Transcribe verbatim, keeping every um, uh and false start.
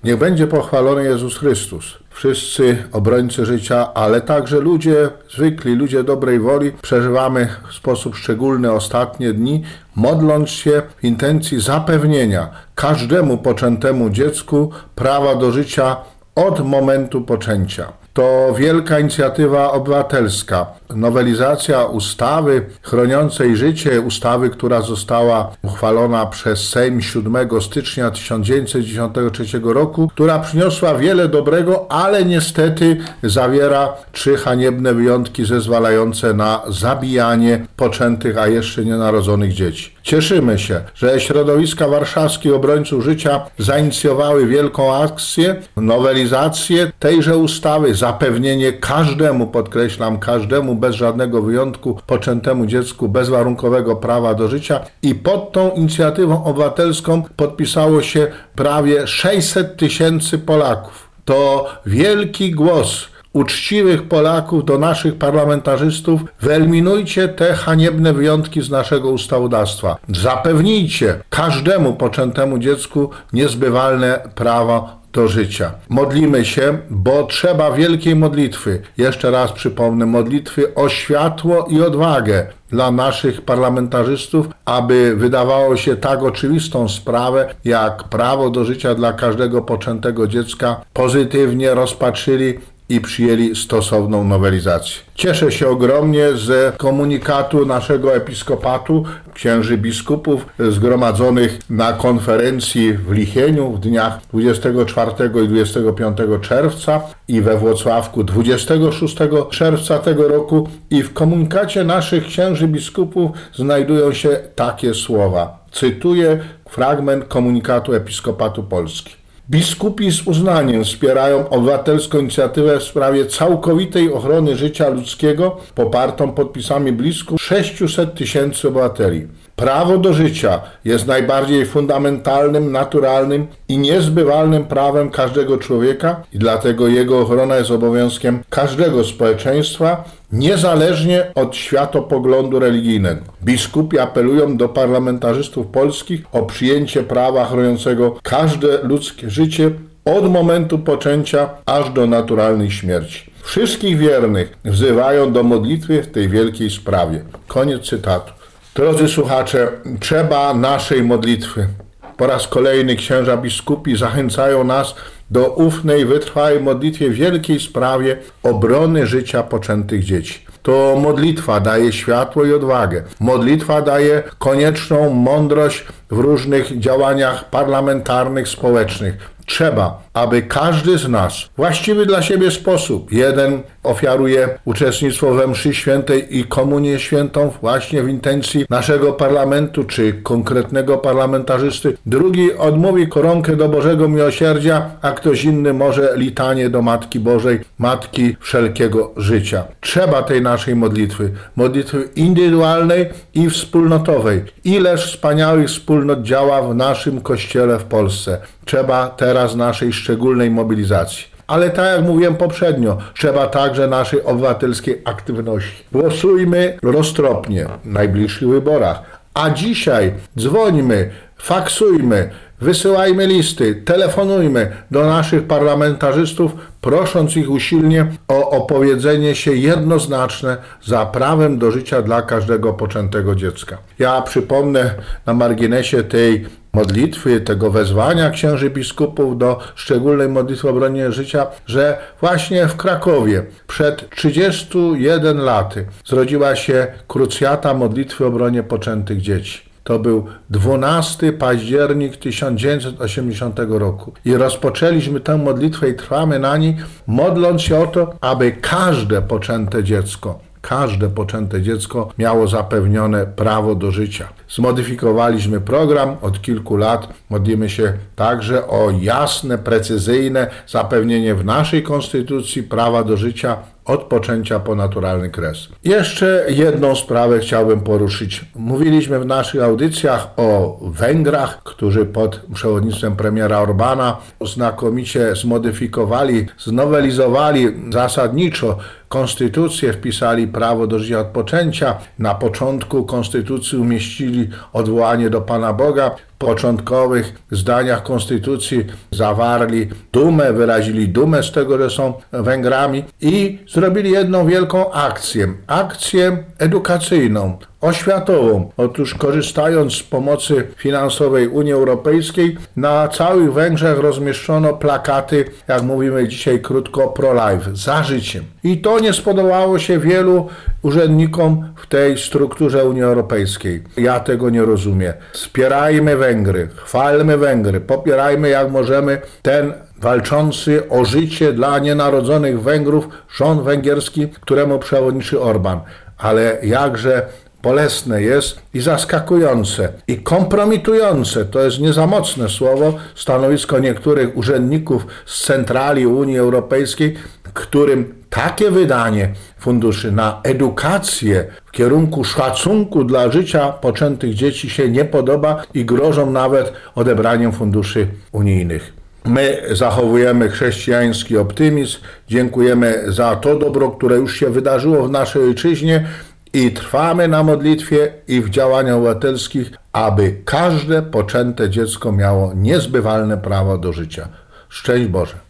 Niech będzie pochwalony Jezus Chrystus. Wszyscy obrońcy życia, ale także ludzie zwykli, ludzie dobrej woli przeżywamy w sposób szczególny ostatnie dni, modląc się w intencji zapewnienia każdemu poczętemu dziecku prawa do życia od momentu poczęcia. To wielka inicjatywa obywatelska. Nowelizacja ustawy chroniącej życie, ustawy, która została uchwalona przez Sejm siódmego stycznia tysiąc dziewięćset dziewięćdziesiątego trzeciego roku, która przyniosła wiele dobrego, ale niestety zawiera trzy haniebne wyjątki zezwalające na zabijanie poczętych, a jeszcze nienarodzonych dzieci. Cieszymy się, że środowiska warszawskich obrońców życia zainicjowały wielką akcję, nowelizację tejże ustawy, zapewnienie każdemu, podkreślam, każdemu bez żadnego wyjątku poczętemu dziecku bezwarunkowego prawa do życia i pod tą inicjatywą obywatelską podpisało się prawie sześćset tysięcy Polaków. To wielki głos uczciwych Polaków do naszych parlamentarzystów: wyeliminujcie te haniebne wyjątki z naszego ustawodawstwa. Zapewnijcie każdemu poczętemu dziecku niezbywalne prawo do życia. Modlimy się, bo trzeba wielkiej modlitwy. Jeszcze raz przypomnę, modlitwy o światło i odwagę dla naszych parlamentarzystów, aby wydawało się tak oczywistą sprawę, jak prawo do życia dla każdego poczętego dziecka, pozytywnie rozpatrzyli i przyjęli stosowną nowelizację. Cieszę się ogromnie z komunikatu naszego episkopatu, księży biskupów zgromadzonych na konferencji w Lichieniu w dniach dwudziestego czwartego i dwudziestego piątego czerwca i we Włocławku dwudziestego szóstego czerwca tego roku, i w komunikacie naszych księży biskupów znajdują się takie słowa. Cytuję fragment komunikatu Episkopatu Polski. Biskupi z uznaniem wspierają obywatelską inicjatywę w sprawie całkowitej ochrony życia ludzkiego, popartą podpisami blisko sześciuset tysięcy obywateli. Prawo do życia jest najbardziej fundamentalnym, naturalnym i niezbywalnym prawem każdego człowieka i dlatego jego ochrona jest obowiązkiem każdego społeczeństwa, niezależnie od światopoglądu religijnego. Biskupi apelują do parlamentarzystów polskich o przyjęcie prawa chroniącego każde ludzkie życie od momentu poczęcia aż do naturalnej śmierci. Wszystkich wiernych wzywają do modlitwy w tej wielkiej sprawie. Koniec cytatu. Drodzy słuchacze, trzeba naszej modlitwy. Po raz kolejny księża biskupi zachęcają nas do ufnej, wytrwałej modlitwie w wielkiej sprawie obrony życia poczętych dzieci. To modlitwa daje światło i odwagę. Modlitwa daje konieczną mądrość w różnych działaniach parlamentarnych, społecznych. Trzeba, aby każdy z nas w właściwy dla siebie sposób, jeden ofiaruje uczestnictwo we mszy świętej i komunię świętą właśnie w intencji naszego parlamentu czy konkretnego parlamentarzysty, drugi odmówi koronkę do Bożego Miłosierdzia, a ktoś inny może litanie do Matki Bożej, Matki wszelkiego życia. Trzeba tej naszej modlitwy, modlitwy indywidualnej i wspólnotowej. Ileż wspaniałych wspólnot działa w naszym Kościele w Polsce. Trzeba teraz naszej szczególnej mobilizacji. Ale tak jak mówiłem poprzednio, trzeba także naszej obywatelskiej aktywności. Głosujmy roztropnie w najbliższych wyborach. A dzisiaj dzwońmy, faksujmy, wysyłajmy listy, telefonujmy do naszych parlamentarzystów, prosząc ich usilnie o opowiedzenie się jednoznaczne za prawem do życia dla każdego poczętego dziecka. Ja przypomnę na marginesie tej modlitwy, tego wezwania księży biskupów do szczególnej modlitwy o obronie życia, że właśnie w Krakowie przed trzydziestu jeden laty zrodziła się krucjata modlitwy o obronie poczętych dzieci. To był dwunastego października tysiąc dziewięćset osiemdziesiątego roku. I rozpoczęliśmy tę modlitwę i trwamy na niej, modląc się o to, aby każde poczęte dziecko, każde poczęte dziecko miało zapewnione prawo do życia. Zmodyfikowaliśmy program od kilku lat. Modlimy się także o jasne, precyzyjne zapewnienie w naszej konstytucji prawa do życia od poczęcia po naturalny kres. Jeszcze jedną sprawę chciałbym poruszyć. Mówiliśmy w naszych audycjach o Węgrach, którzy pod przewodnictwem premiera Orbana znakomicie zmodyfikowali, znowelizowali zasadniczo konstytucję, wpisali prawo do życia od poczęcia. Na początku konstytucji umieścili odwołanie do Pana Boga. W początkowych zdaniach konstytucji zawarli dumę, wyrazili dumę z tego, że są Węgrami i zrobili jedną wielką akcję. Akcję edukacyjną, oświatową. Otóż korzystając z pomocy finansowej Unii Europejskiej, na całych Węgrzech rozmieszczono plakaty, jak mówimy dzisiaj krótko, pro-life, za życiem. I to nie spodobało się wielu urzędnikom w tej strukturze Unii Europejskiej. Ja tego nie rozumiem. Wspierajmy Węgry, chwalmy Węgry, popierajmy jak możemy ten walczący o życie dla nienarodzonych Węgrów rząd węgierski, któremu przewodniczy Orban. Ale jakże bolesne jest i zaskakujące i kompromitujące, to jest nie za mocne słowo, stanowisko niektórych urzędników z centrali Unii Europejskiej, którym takie wydanie funduszy na edukację w kierunku szacunku dla życia poczętych dzieci się nie podoba i grożą nawet odebraniem funduszy unijnych. My zachowujemy chrześcijański optymizm, dziękujemy za to dobro, które już się wydarzyło w naszej ojczyźnie i trwamy na modlitwie i w działaniach obywatelskich, aby każde poczęte dziecko miało niezbywalne prawo do życia. Szczęść Boże!